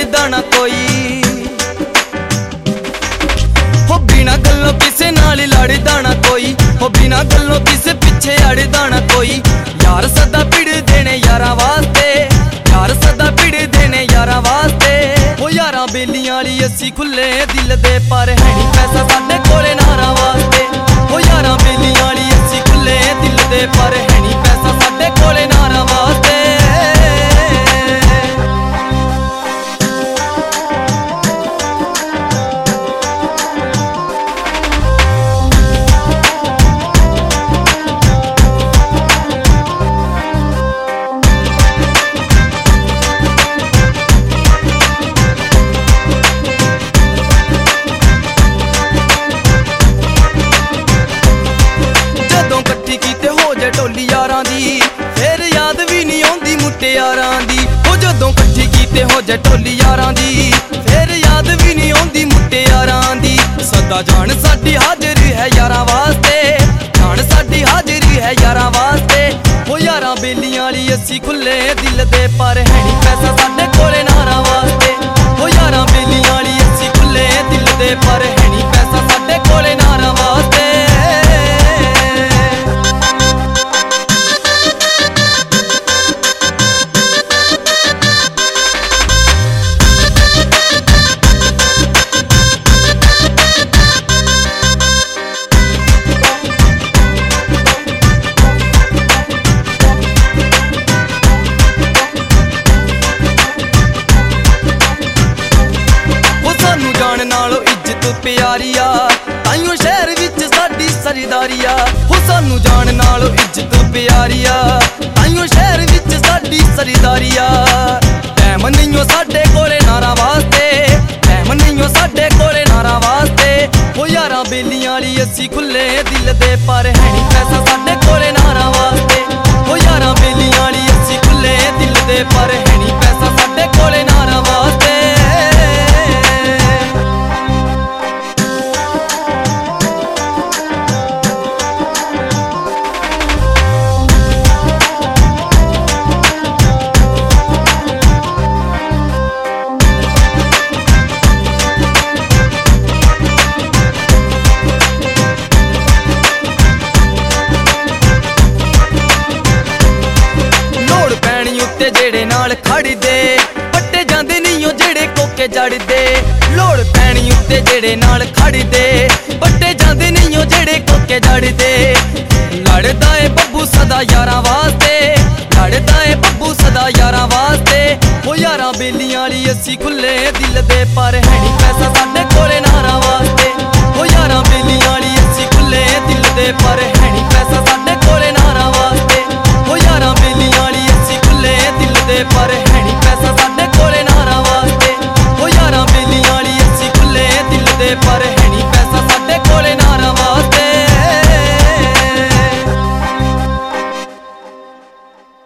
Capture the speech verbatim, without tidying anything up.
अड़दा ना कोई, हो बिना गल्लों किसे नाल लड़दा ना कोई, हो बिना गल्लों किसे पिछे अड़दा ना कोई। यार सदा भिड़ देने यारा वास्ते, यार सदा भिड़ देने यारा वास्ते। हो यारा बेलियां वाली असी खुले दिल दे, पर है नी पैसा साडे कोले नारा वास्ते। हो यारा बेलियां वाली असी खुले दिल दे, पर है नी पैसा साडे कोले नारा वास्ते। ढोली यारां दी फिर याद भी नहीं आउंदी मुटियारां दी। हो जदों कट्ठी कीते हो जे ढोली यारां दी फिर याद भी नहीं आउंदी मुटियारां दी। सदा जान साडी हाजरी है यारां वास्ते, जान साडी हाजरी है यारां वास्ते। हो यारां बेलियां वाली असी खुले दिल दे, पर है नी पैसा साडे कोले नारा वास्ते। हो यारां बेलियां वाली असी खुले दिल दे, पर है नी पैसा साडे कोले नारा वास्ते। नालों इज्जत प्यारी आ ताइयों शहर विच साडी सरदारी आ। हो सानू जान नालों इज्जत प्यारी आ ताइयों शहर विच साडी सरदारी आ। टाइम नहीं साडे कोले नारा वास्ते, टाइम नहीं साडे कोले नारा वास्ते। हो यारां बेलियां वाली असी खुले दिल दे, पर है नी पैसा साडे कोले नारा वास्ते। हो यारां बेलियां वाली असी खुले दिल दे, पर है नी पैसा साडे कोले नारा वास्ते। जेड़े नाल खड़दे पट्टे जांदे नहीं जेड़े कोके जड़दे। लोड़ पैनी उत्ते जेड़े नाल खड़दे पट्टे जांदे नहीं जेड़े कोके जड़दे। लड़दा है बब्बू सदा यारां वास्ते, लड़दा है बब्बू सदा यारां वास्ते। हो यारां बेलियां वाली असी खुले दिल दे, पर है नी पैसा